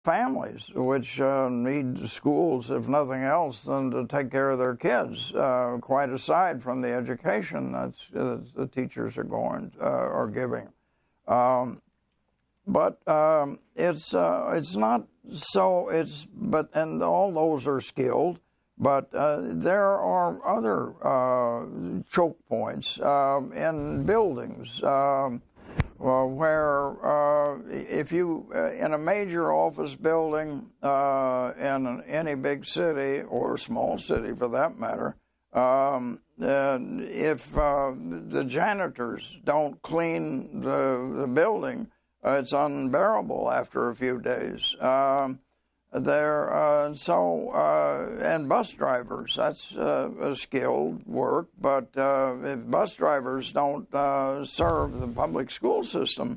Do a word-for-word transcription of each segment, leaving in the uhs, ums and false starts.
families, which uh, need schools, if nothing else, than to take care of their kids, uh, quite aside from the education that uh, the teachers are going uh, are giving. Um, but um, it's uh, it's not so. It's but and all those are skilled. But uh, there are other uh, choke points um, in buildings um, uh, where uh, if you, uh, in a major office building uh, in any big city or small city for that matter, um, uh, if uh, the janitors don't clean the, the building, uh, it's unbearable after a few days. Um, There, uh, so, uh, and bus drivers, that's uh, a skilled work, but uh, if bus drivers don't uh, serve the public school system,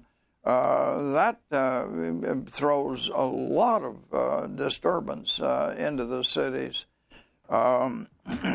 uh, that uh, throws a lot of uh, disturbance uh, into the cities. Um,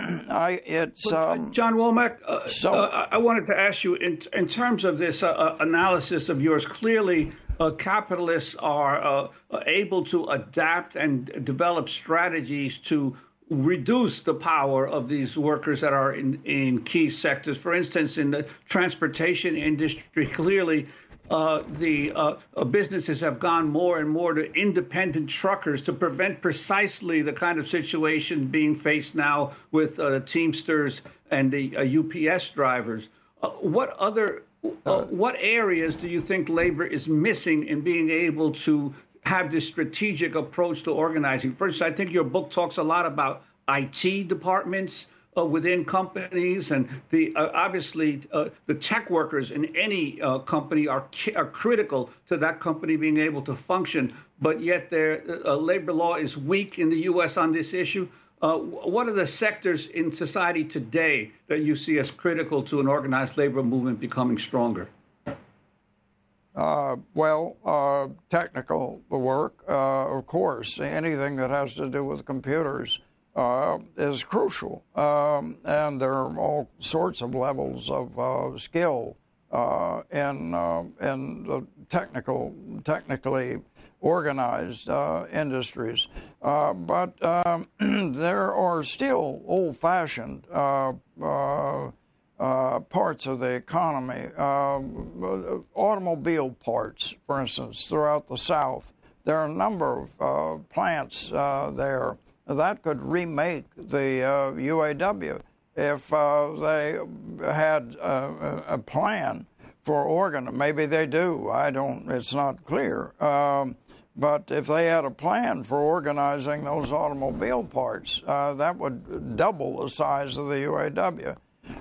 I, it's um, John Womack, uh, so, uh, I wanted to ask you, in, in terms of this uh, analysis of yours, clearly Uh, capitalists are uh, able to adapt and develop strategies to reduce the power of these workers that are in, in key sectors. For instance, in the transportation industry, clearly uh, the uh, businesses have gone more and more to independent truckers to prevent precisely the kind of situation being faced now with uh, Teamsters and the uh, U P S drivers. Uh, what other Uh, what areas do you think labor is missing in being able to have this strategic approach to organizing? First, I think your book talks a lot about I T departments uh, within companies, and the uh, obviously uh, the tech workers in any uh, company are are critical to that company being able to function. But yet, their uh, labor law is weak in the U S on this issue. Uh, what are the sectors in society today that you see as critical to an organized labor movement becoming stronger? Uh, well, uh, technical work, uh, of course. Anything that has to do with computers uh, is crucial. Um, and there are all sorts of levels of uh, skill uh, in, uh, in the technical, technically organized uh, industries. Uh, but um, there are still old-fashioned uh, uh, uh, parts of the economy. Uh, automobile parts, for instance, throughout the South. There are a number of uh, plants uh, there that could remake the uh, U A W if uh, they had uh, a plan for organ. Maybe they do. I don't. It's not clear. Um, But if they had a plan for organizing those automobile parts, uh, that would double the size of the U A W.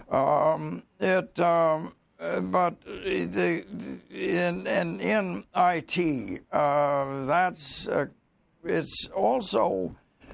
Um, it, um, but the, in, in, in I T, uh, that's uh, it's also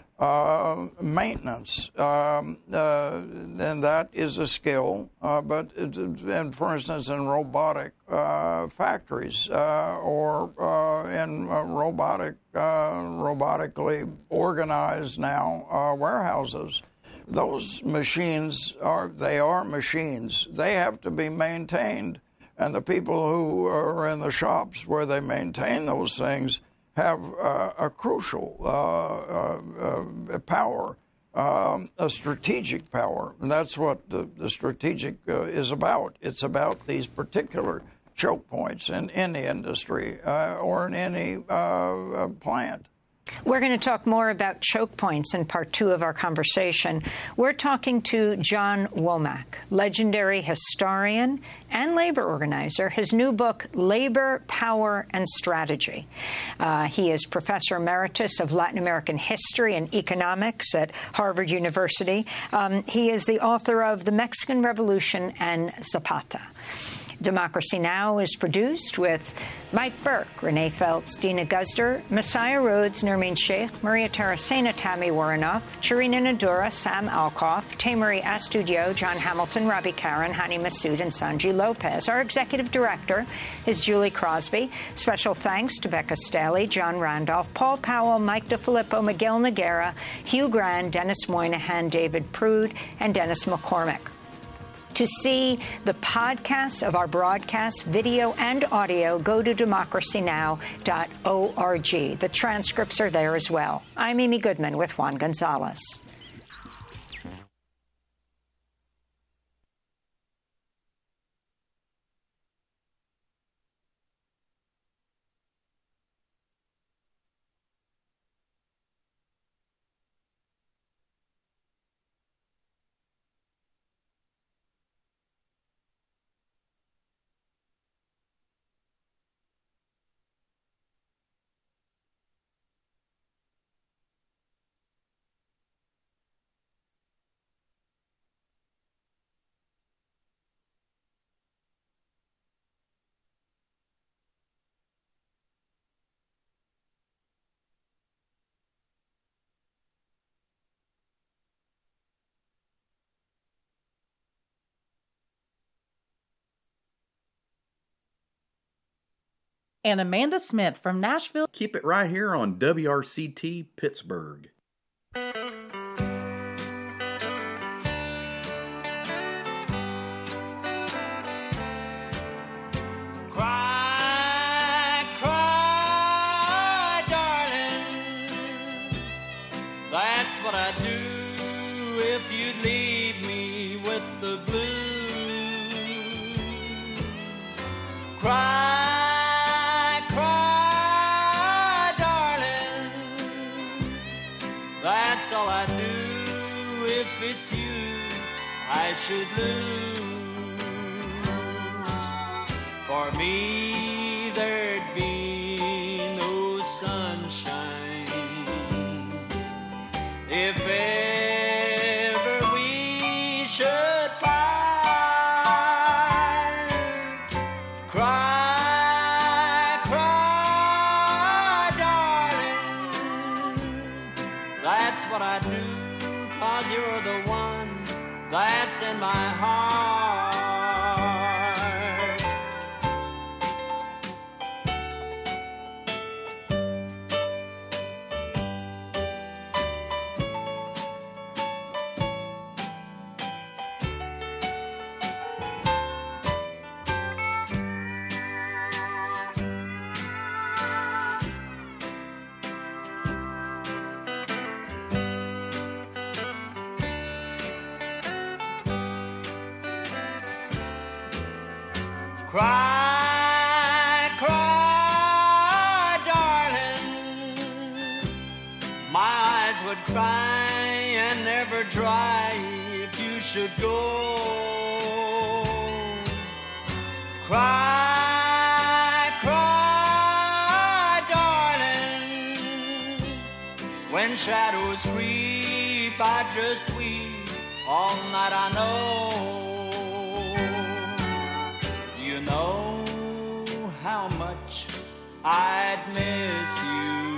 uh, maintenance, um, uh, and that is a skill. Uh, but it, and for instance, in robotic uh, factories uh, or uh, in uh, robotic, uh, robotically organized now uh, warehouses, those machines are they are machines. They have to be maintained, and the people who are in the shops where they maintain those things have uh, a crucial uh, uh, uh, power, um, a strategic power. And that's what the, the strategic uh, is about. It's about these particular choke points in any industry uh, or in any uh, plant. We're going to talk more about choke points in part two of our conversation. We're talking to John Womack, legendary historian and labor organizer. His new book, Labor, Power, and Strategy. Uh, he is professor emeritus of Latin American history and economics at Harvard University. Um, he is the author of The Mexican Revolution and Zapata. Democracy Now! Is produced with Mike Burke, Renee Feltz, Dina Guzder, Messiah Rhodes, Nermeen Sheikh, Maria Taracena, Tammy Warrenoff, Chirina Nadura, Sam Alkoff, Tamery Astudio, John Hamilton, Robbie Karen, Hani Massoud, and Sanji Lopez. Our executive director is Julie Crosby. Special thanks to Becca Staley, John Randolph, Paul Powell, Mike DeFilippo, Miguel Noguera, Hugh Grand, Dennis Moynihan, David Prude, and Dennis McCormick. To see the podcasts of our broadcasts, video and audio, go to democracy now dot org. The transcripts are there as well. I'm Amy Goodman with Juan Gonzalez. And Amanda Smith from Nashville. Keep it right here on W R C T Pittsburgh. Cry, cry, darling. That's what I'd do if you'd leave me with the blues. Cry. That's all I do if it's you I should lose. For me there'd be no sunshine if ever we should part. Cry, cry, darling. That's what I do, 'cause you're the one that's in my heart. Cry, cry, darling. My eyes would cry and never dry if you should go. Cry, cry, darling. When shadows creep, I just weep all night, I know. You know how much I'd miss you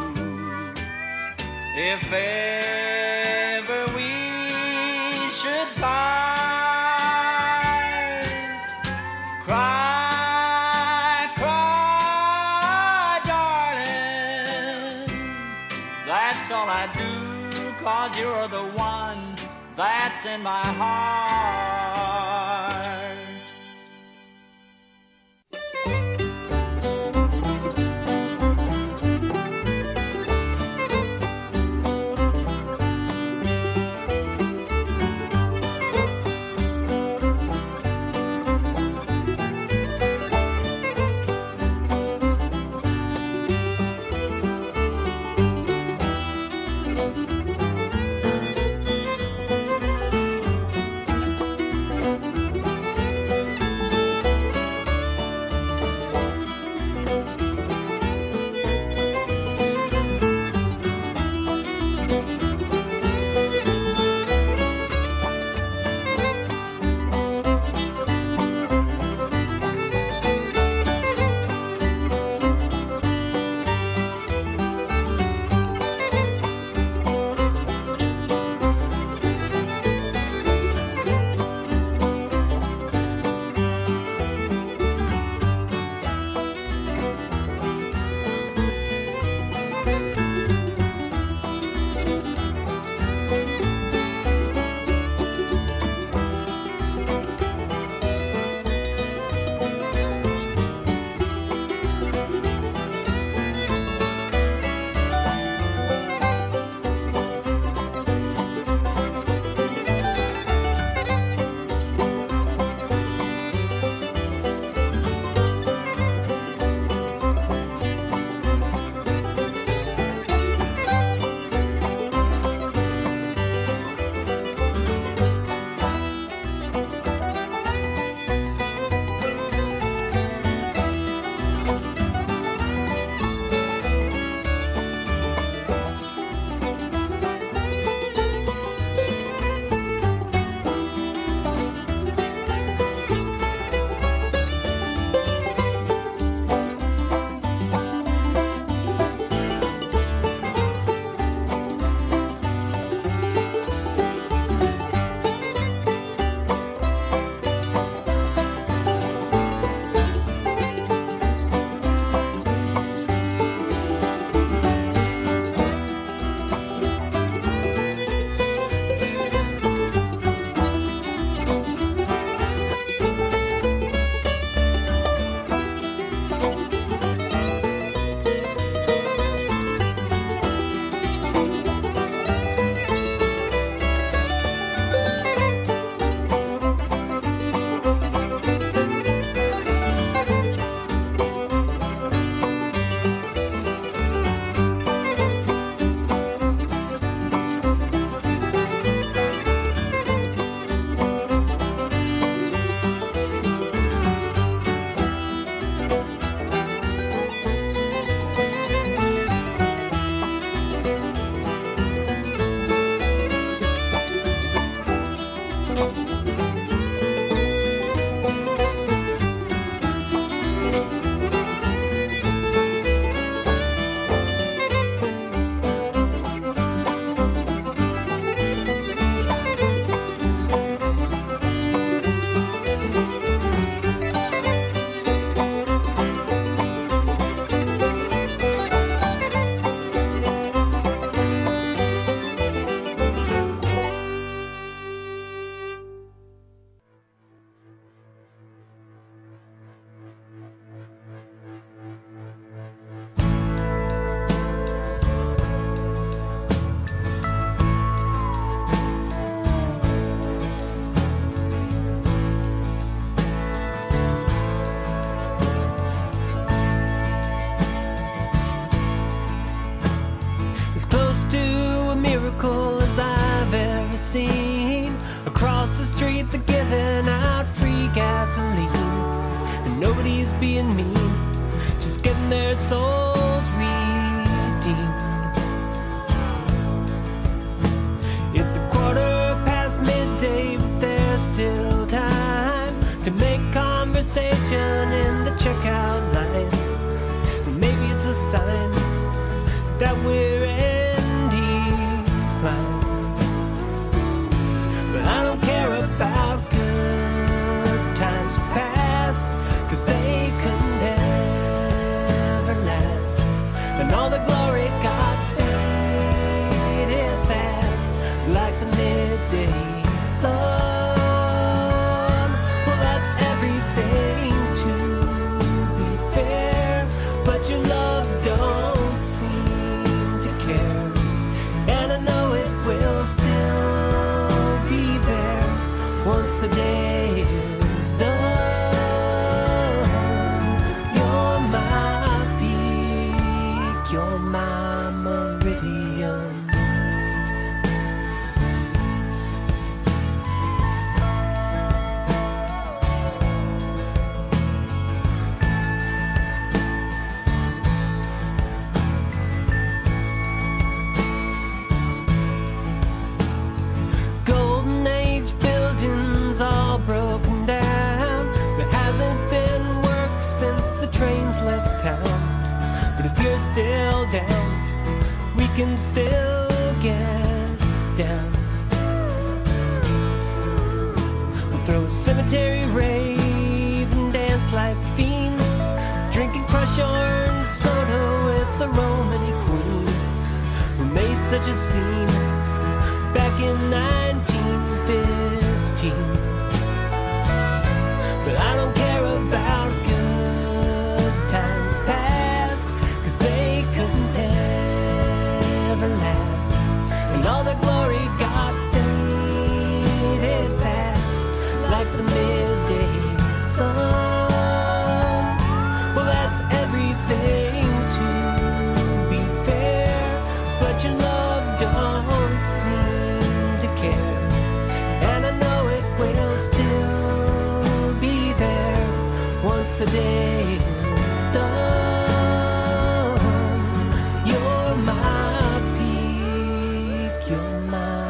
if ever we should part. Cry, cry, darling. That's all I do, 'cause you're the one that's in my heart. as close to a miracle as I've ever seen. Across the street they're giving out free gasoline, and nobody's being mean, just getting their souls redeemed. It's a quarter past midday, but there's still time to make conversation in the checkout line. Maybe it's a sign that we're in decline. But I don't care about good times past, 'cause they could never last. And all the glory got faded fast, like the midday sun. Well, that's everything, to be fair, but your love don't seem to care. And I know it will still be there once the day is done. You're my peak, you're my meridian. Golden Age buildings all broken down. There hasn't been work since the trains left town. But if you're still down, we can still get down. We'll throw a cemetery rave and dance like fiends, drinking crush orange soda with the Romany queen who made such a scene back in nineteen fifteen. But I don't care about good times past, 'cause they could never last. And all the glory got faded fast, like the midday sun. Well, that's everything, to be fair, but your love don't seem to care. And I know it will still be there once the day is done. You're my peak, you're my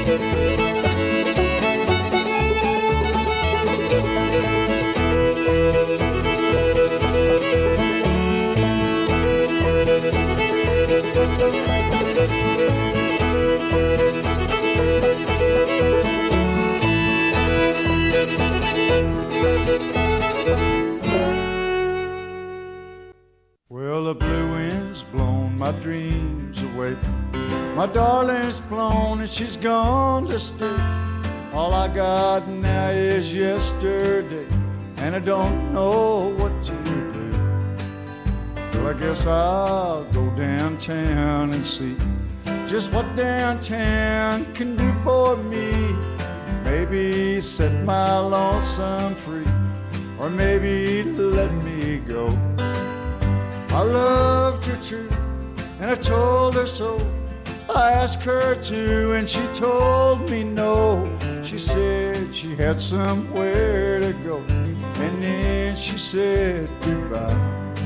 Well, the blue wind's blown my dreams away. My darling's flown and she's gone to stay. All I got now is yesterday, and I don't know what to do. Well, I guess I'll go downtown and see just what downtown can do for me. Maybe set my lonesome free, or maybe let me go. I loved her true, and I told her so. I asked her to, and she told me no. She said she had somewhere to go, and then she said goodbye.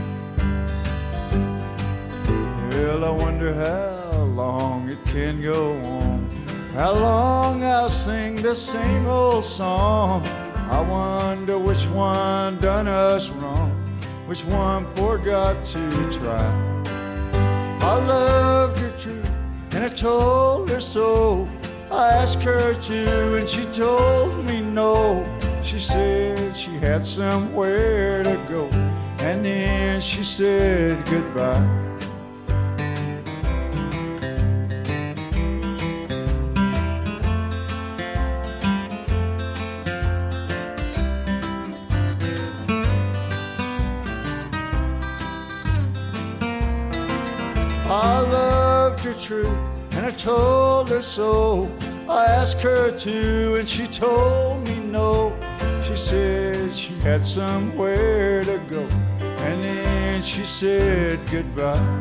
Well, I wonder how long it can go on, how long I'll sing the same old song. I wonder which one done us wrong, which one forgot to try. I loved her true, and I told her so. I asked her to, and she told me no. She said she had somewhere to go, and then she said goodbye. I loved her true, and I told her so. I asked her to, and she told me no. She said she had somewhere to go, and then she said goodbye.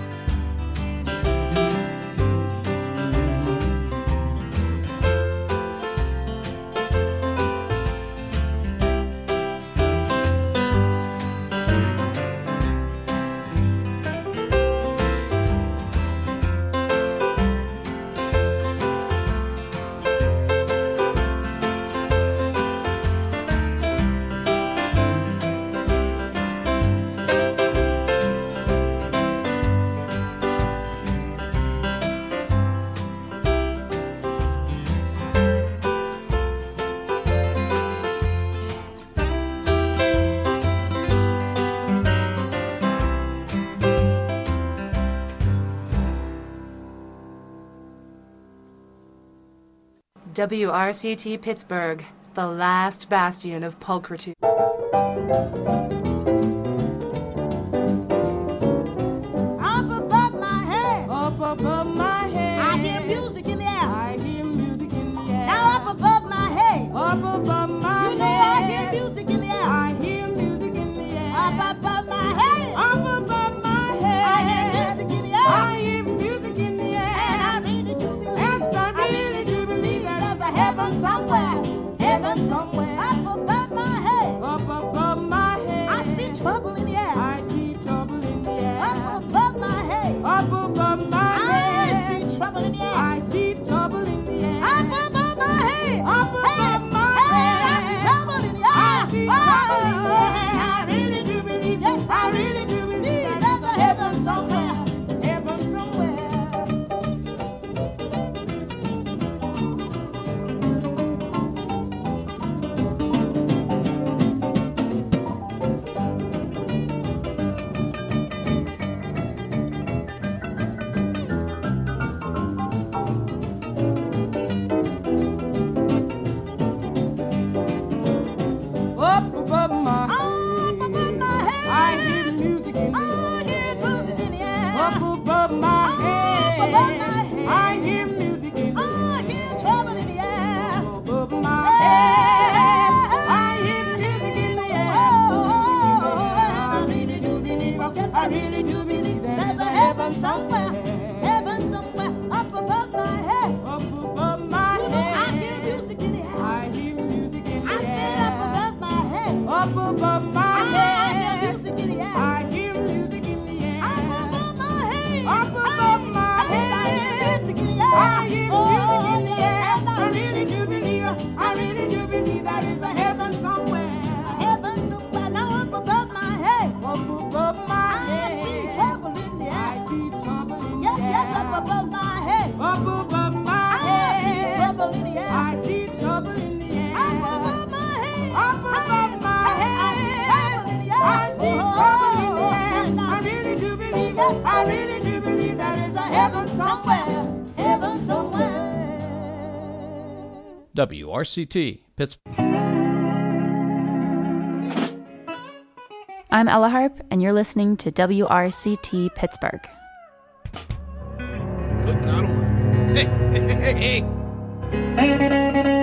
W R C T Pittsburgh, the last bastion of pulchritude. Up above my head, up above my head, I hear music in the air. I hear music in the air. Now up above my head, up above my you know head, I hear music in the air. I hear music in the air. Up above my head, up above my head, I hear music in the air. I hear music in the air. And I really do believe, yes, I really do believe that there's a heaven somewhere, heaven somewhere. Up above my head, up above my head, I see trouble in the air. I see trouble in the air. Up above my head, up above my head, I see trouble in the air. I see trouble in the air. Up above my head, up above my head, I see trouble in the air. I see trouble in the air. I really do believe, yes, I really do believe there's a heaven somewhere, heaven somewhere. W R C T, Pittsburgh. I'm Ella Harp, and you're listening to W R C T Pittsburgh. Good God Almighty. Hey, hey, hey, hey.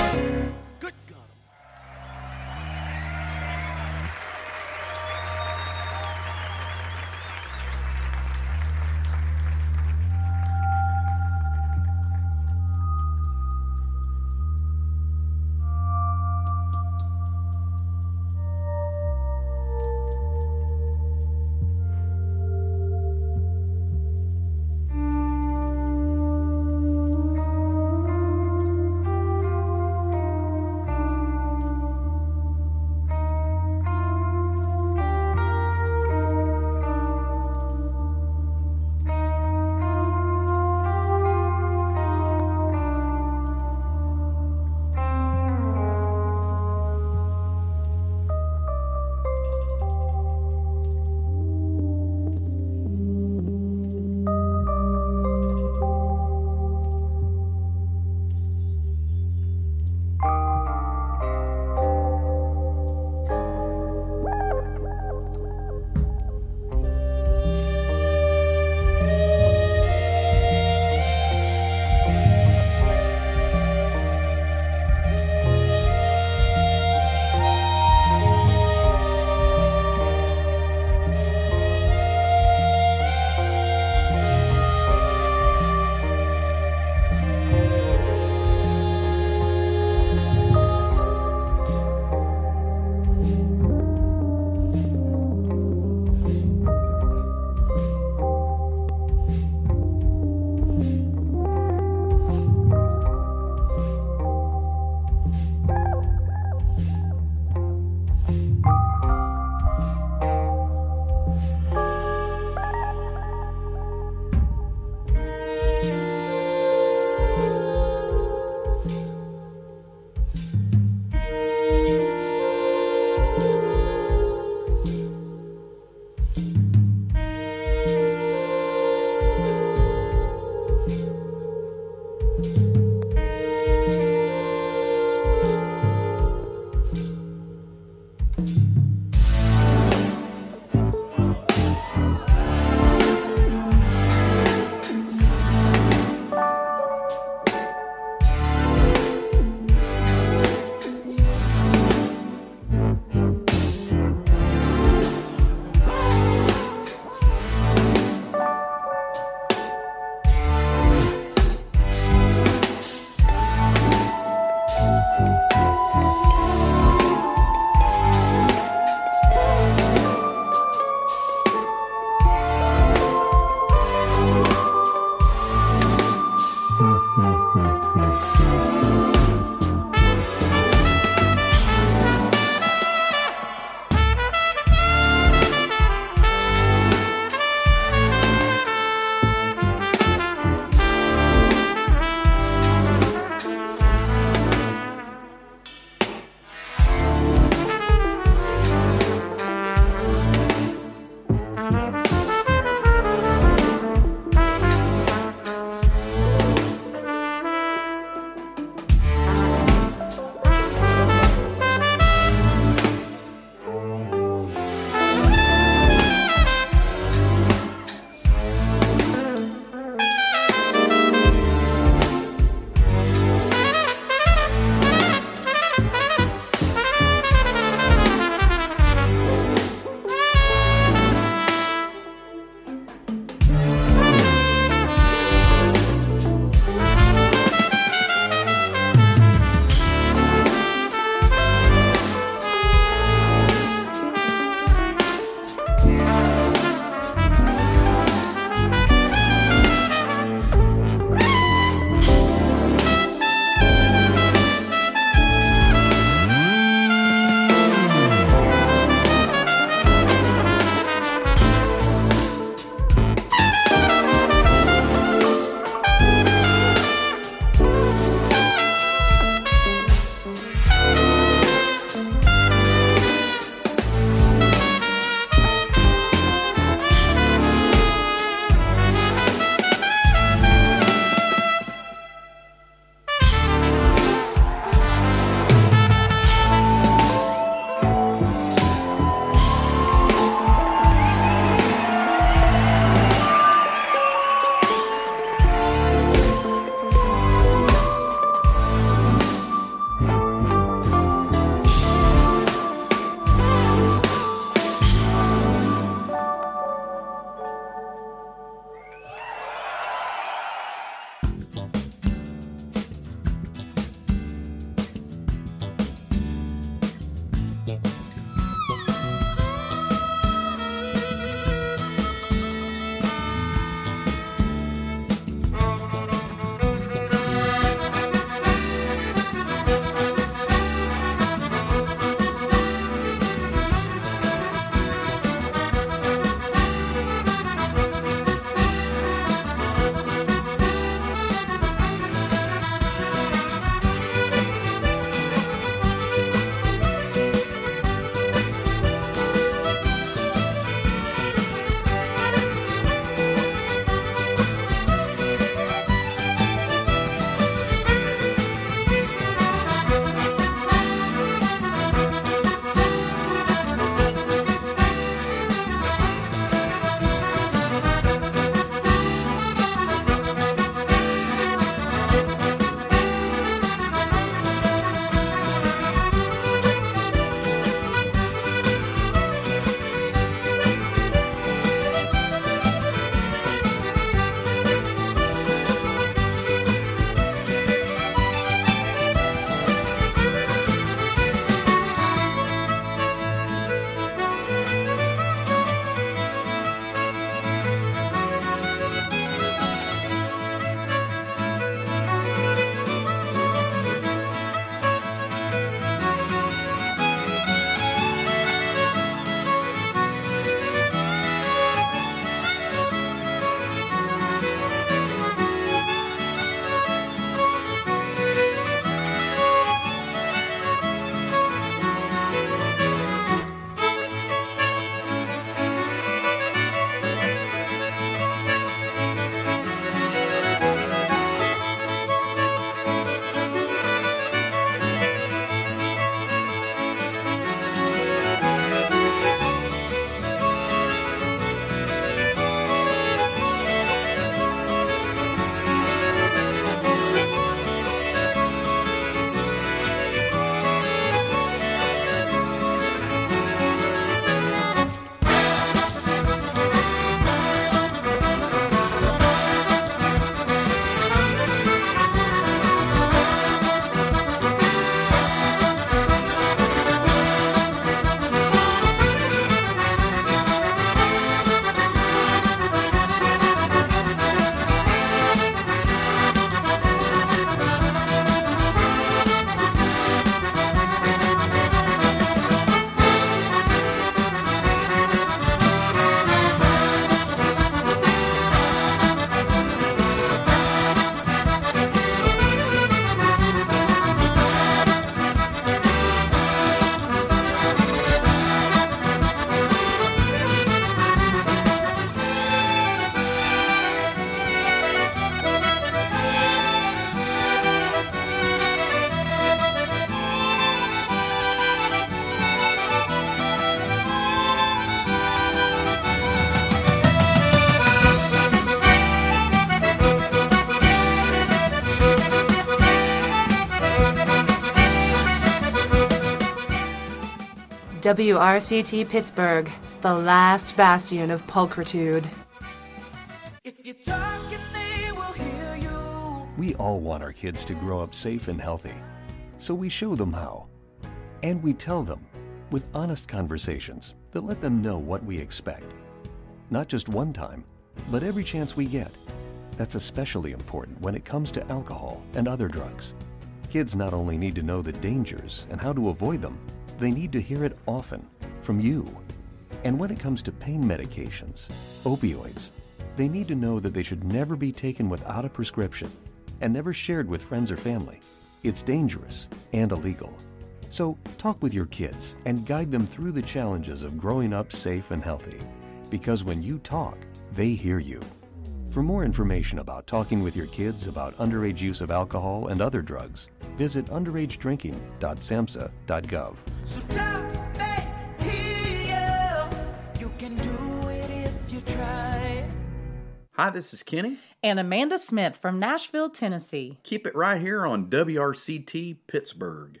W R C T Pittsburgh, the last bastion of pulchritude. If you talk and they will hear you. We all want our kids to grow up safe and healthy, so we show them how. And we tell them with honest conversations that let them know what we expect. Not just one time, but every chance we get. That's especially important when it comes to alcohol and other drugs. Kids not only need to know the dangers and how to avoid them, they need to hear it often from you. And when it comes to pain medications, opioids, they need to know that they should never be taken without a prescription and never shared with friends or family. It's dangerous and illegal. So talk with your kids and guide them through the challenges of growing up safe and healthy. Because when you talk, they hear you. For more information about talking with your kids about underage use of alcohol and other drugs, visit underage drinking dot samhsa dot gov. So talk, they hear you. You can do it if you try. Hi, this is Kenny. And Amanda Smith from Nashville, Tennessee. Keep it right here on W R C T Pittsburgh.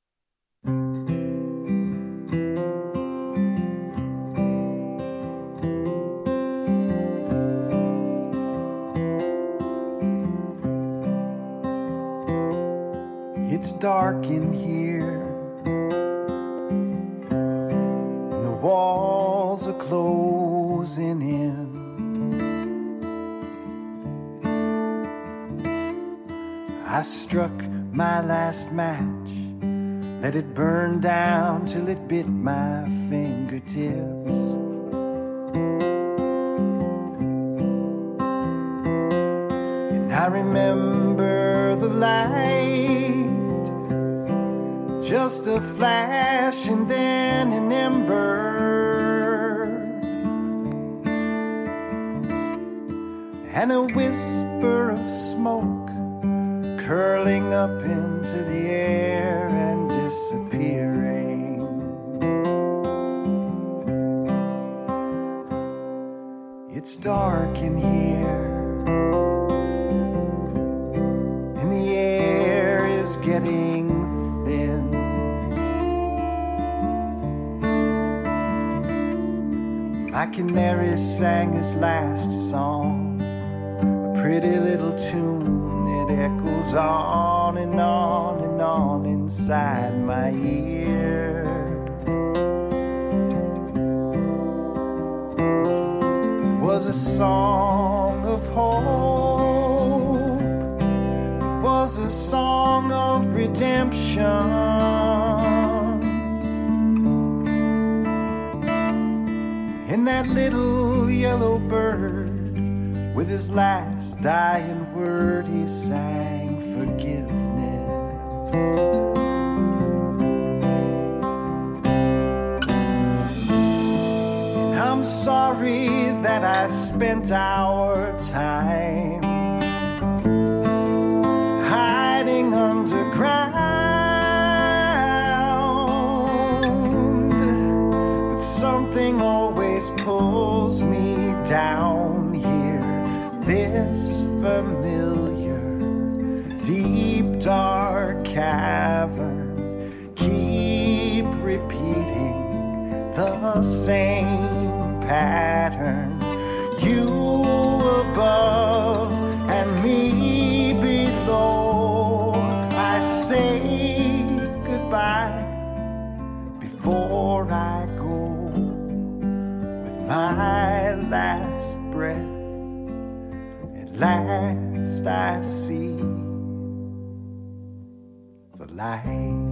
It's dark in here, and the walls are closing in. I struck my last match, let it burn down till it bit my fingertips. And I remember the light, just a flash and then an ember, and a whisper of smoke curling up into the air and disappearing. It's dark in here, and the air is getting thin. My canary sang his last song, a pretty little tune. It echoes on and on and on inside my ear. It was a song of hope. It was a song of redemption. And that little yellow bird, with his last dying word, he sang forgiveness. And I'm sorry that I spent our time hiding underground, but something always pulls me down here. This familiar, deep, dark cavern, keep repeating the same pattern. You above and me below. I say goodbye before I go with my last breath. Last I see the light.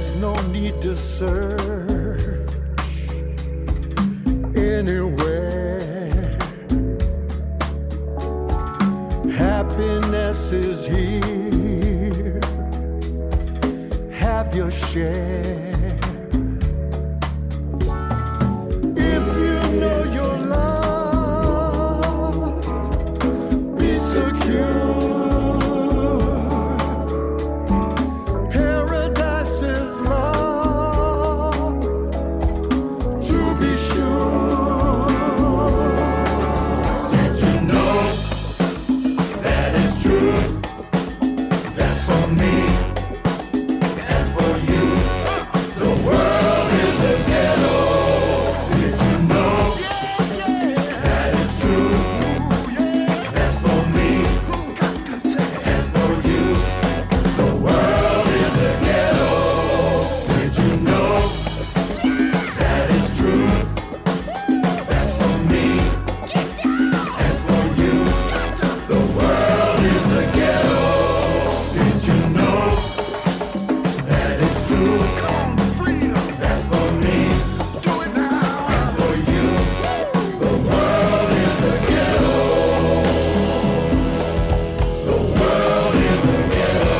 There's no need to search anywhere. Happiness is here. Have your share. If you know your love, be secure. Paradise is love, to be sure. Did you know that it's true? That for me and for you, the world is a ghetto. Did you know that it's true? That for me and for you, the world is a ghetto. Did you know that it's true? That for me and for you, the world is a ghetto. Did you know that it's true? That for me and for you, the world is a ghetto. The world is a ghetto.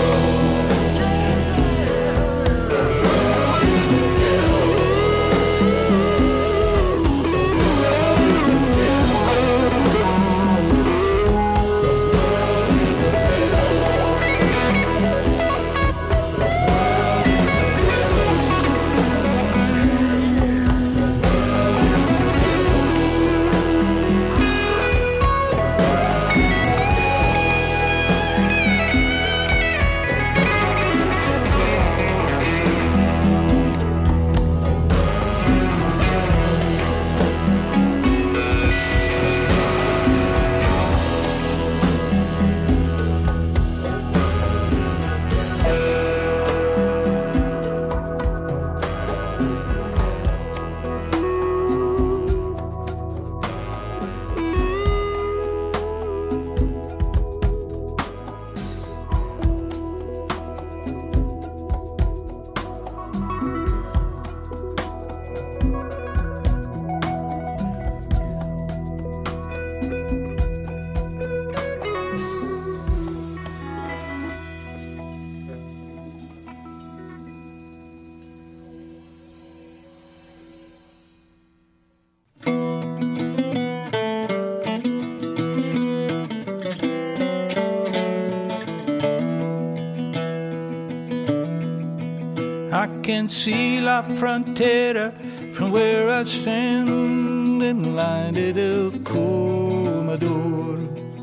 I can see La Frontera from where I stand in line del Comador.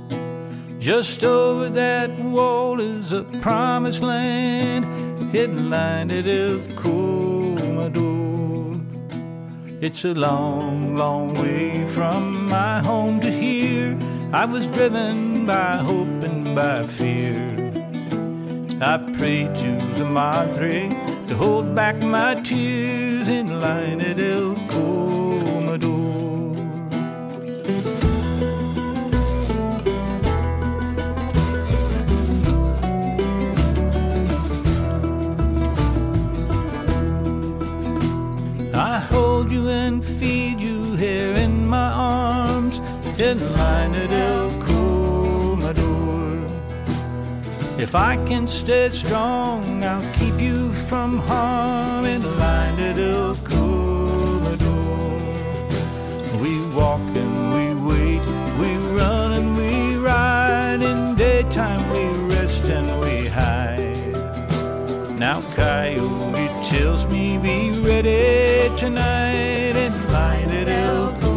Just over that wall is a promised land, hidden line del Comador. It's a long, long way from my home to here. I was driven by hope and by fear. I prayed to the Madre to hold back my tears in line del Comador. I hold you and feed you here in my arms in line del Comador. If I can stay strong, I'll keep you from harm in line del Comador. We walk and we wait, we run and we ride. In daytime we rest and we hide. Now Coyote tells me be ready tonight in line del Comador.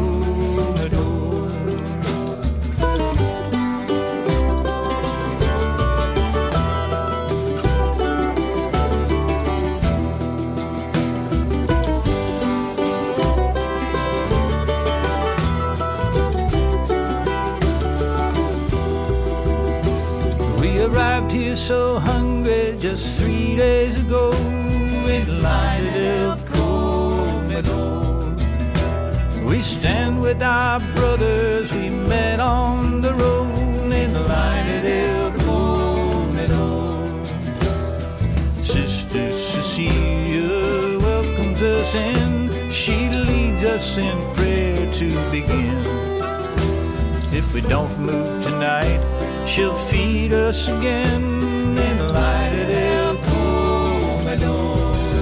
Arrived here so hungry just three days ago in line del Comador. We stand with our brothers we met on the road in line del Comador. Sister Cecilia sin. She leads us in prayer to begin. If we don't move tonight, she'll feed us again in the light of El Comedor.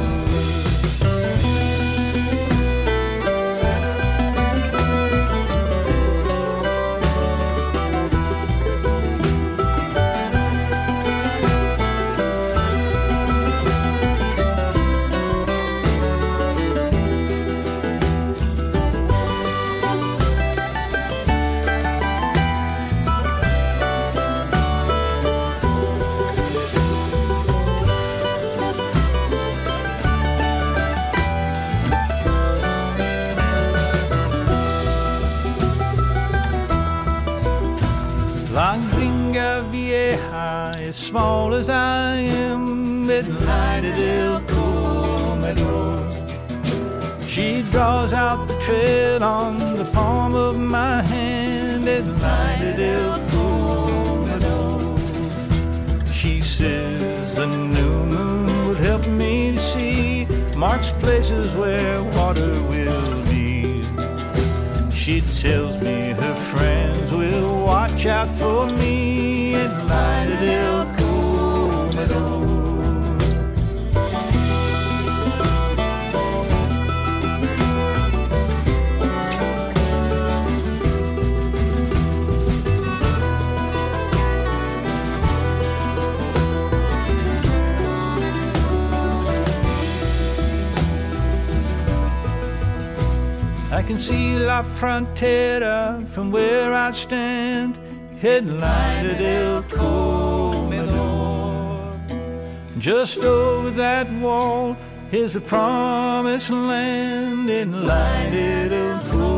La Gringa Vieja, as small as I am, at night at El Comedor. She draws out the tread on the palm of my hand, at night at El Comedor. She says the new moon will help me to see, marks places where water will be. She tells me her friends will watch out for me at night at El Comedor. I can see La Frontera from where I stand, headlined at El Comedor. Just over that wall is the promised land, headlined at El Comedor.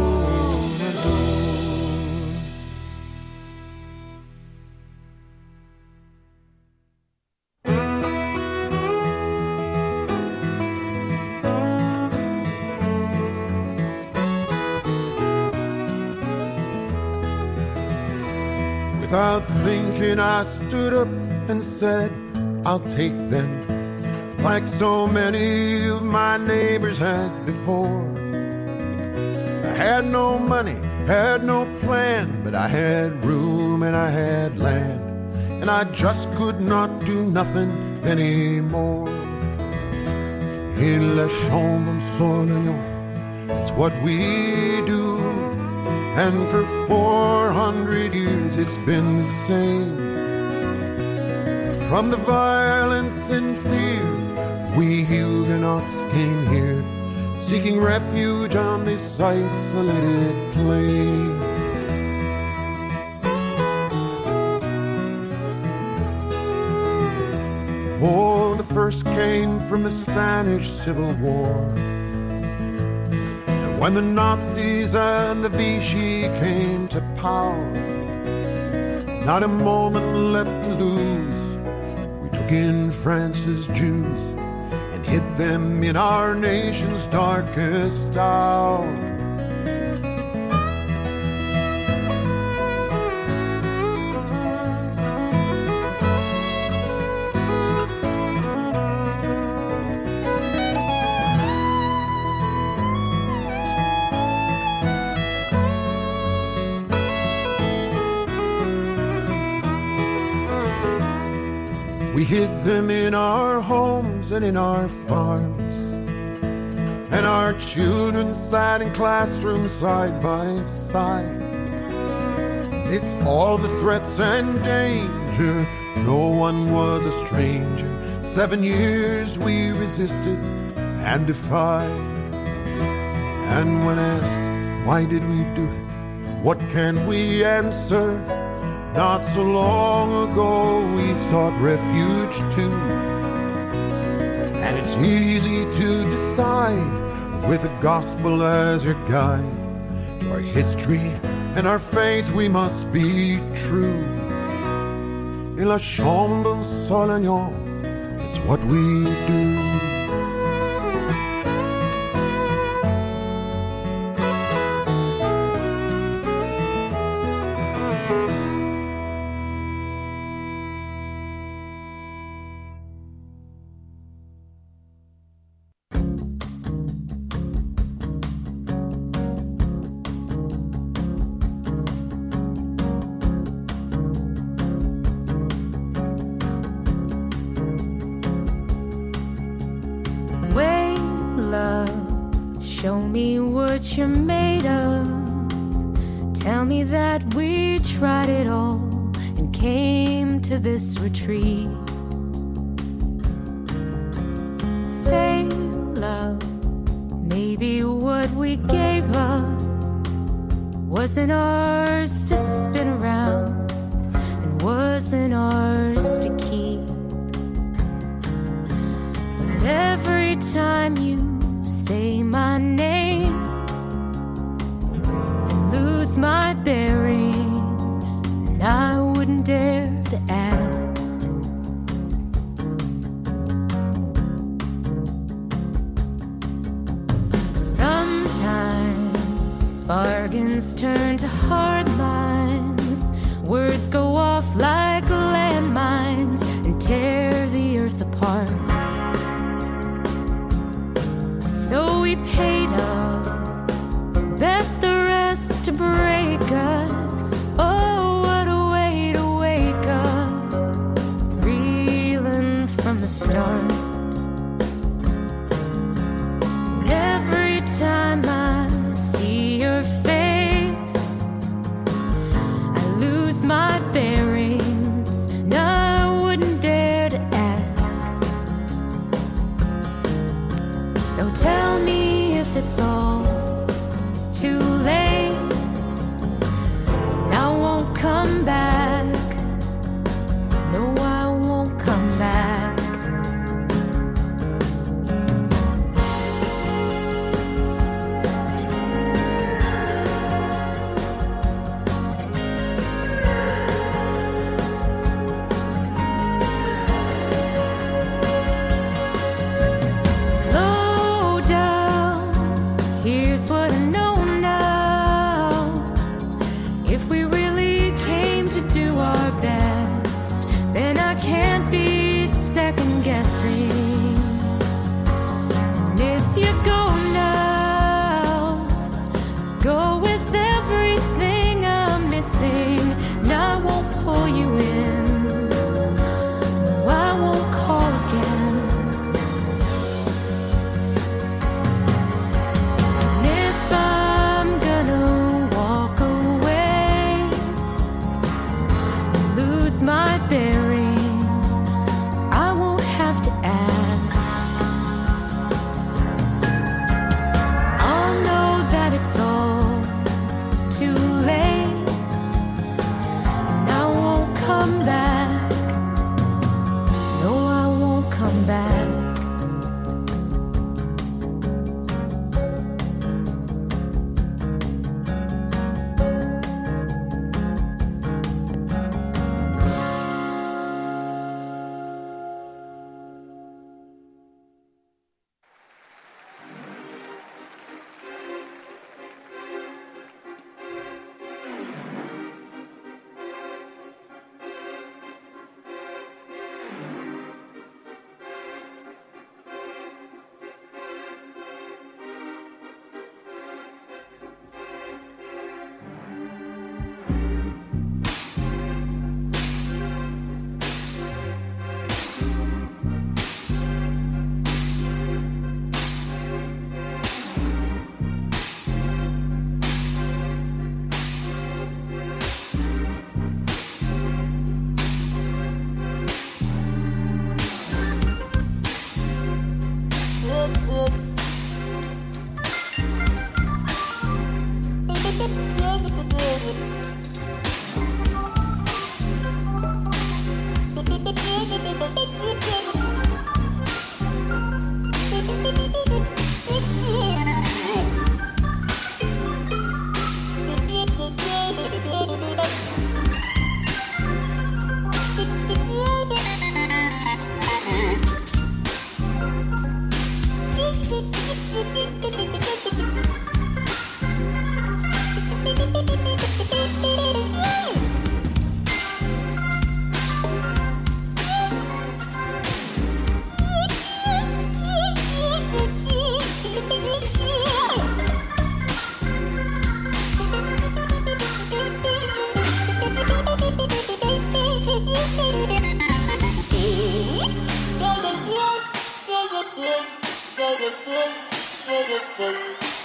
Without thinking, I stood up and said, I'll take them, like so many of my neighbors had before. I had no money, had no plan, but I had room and I had land, and I just could not do nothing anymore. In La Chambre Soleil, it's what we do. And for four hundred years it's been the same. From the violence and fear, we Huguenots came here, seeking refuge on this isolated plain. Oh, the first came from the Spanish Civil War, when the Nazis and the Vichy came to power. Not a moment left to lose. We took in France's Jews and hid them in our nation's darkest hour. We hid them in our homes and in our farms, and our children sat in classrooms side by side. It's all the threats and danger, no one was a stranger. Seven years we resisted and defied. And when asked, why did we do it? What can we answer? Not so long ago we sought refuge too. And it's easy to decide with the gospel as your guide. To our history and our faith we must be true. In La Chambre Soleil, it's what we do. Show me what you're made of. Tell me that we tried it all and came to this retreat. Say, love, maybe what we gave up wasn't ours to spin around and wasn't ours to keep. But every time you say my name and lose my bearings, and I wouldn't dare to ask. Sometimes bargains turn to hard lines, words go off like landmines and tear the earth apart. So we paid up, bet the rest to break us. Oh, what a way to wake up, reeling from the start. Every time I see your face, I lose my bearings, and I wouldn't dare to ask. So tell me if it's all too late, I won't come back. No, I won't come back. Slow down, here's what I know now. If we really came to do our best, then I can't be second guessing. And if you go now, go with everything I'm missing, and I won't pull you in. No, I won't call again. And if I'm gonna walk away, lose my bearings, I won't have to ask. I'll know that it's all too late, and I won't come back. No, I won't come back. Thank you.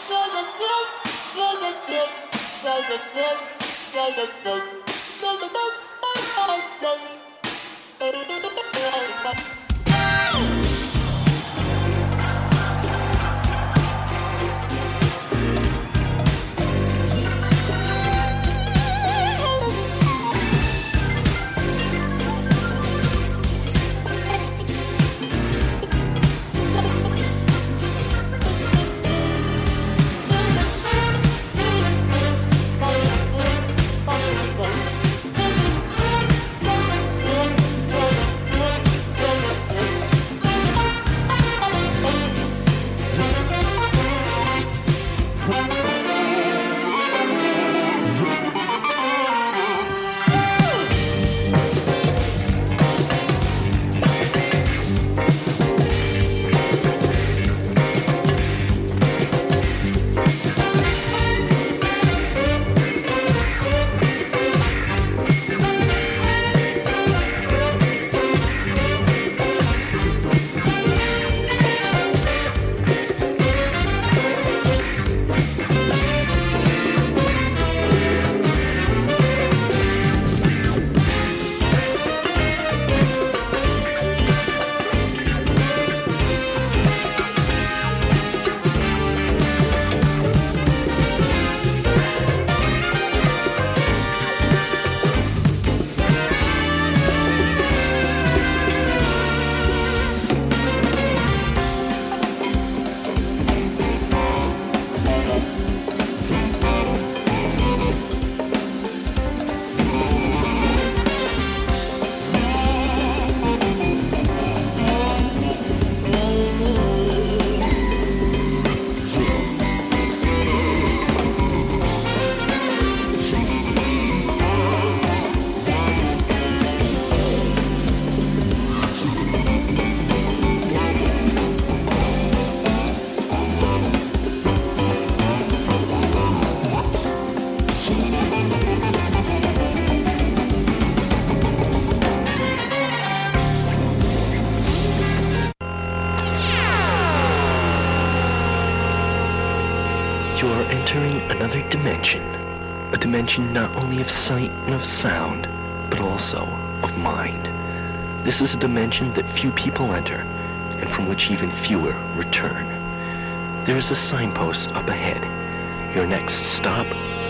You're entering another dimension. A dimension not only of sight and of sound, but also of mind. This is a dimension that few people enter, and from which even fewer return. There is a signpost up ahead. Your next stop,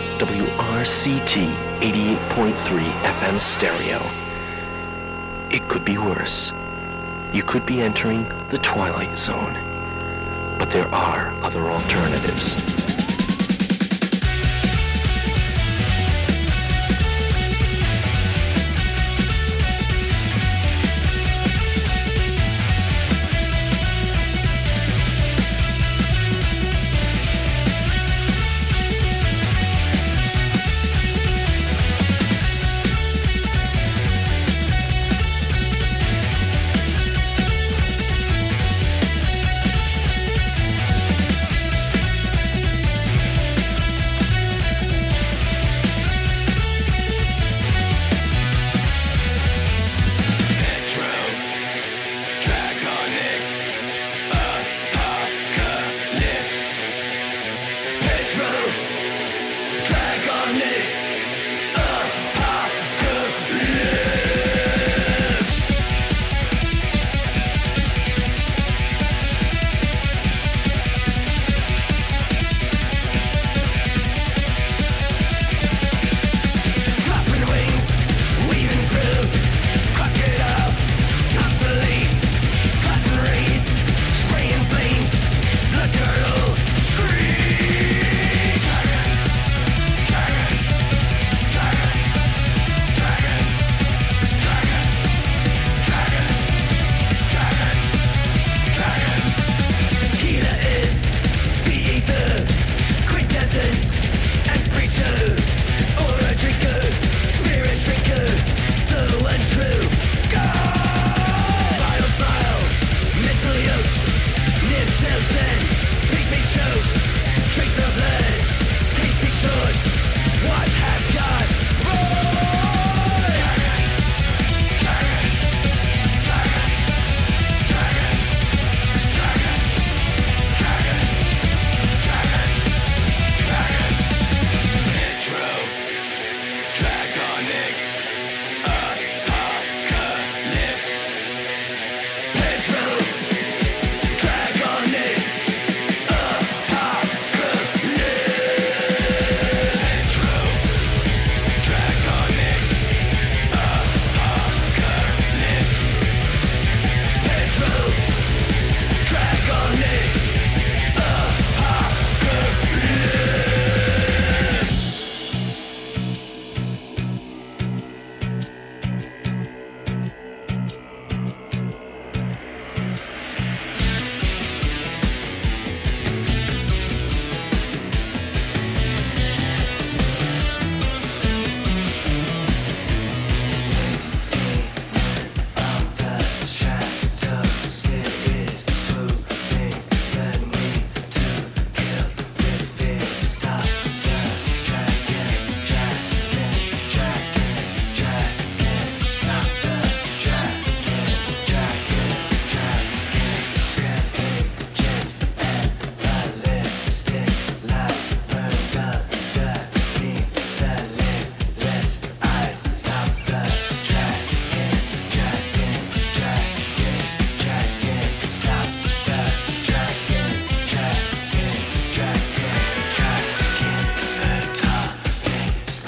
W R C T eighty-eight point three F M stereo. It could be worse. You could be entering the Twilight Zone. But there are other alternatives.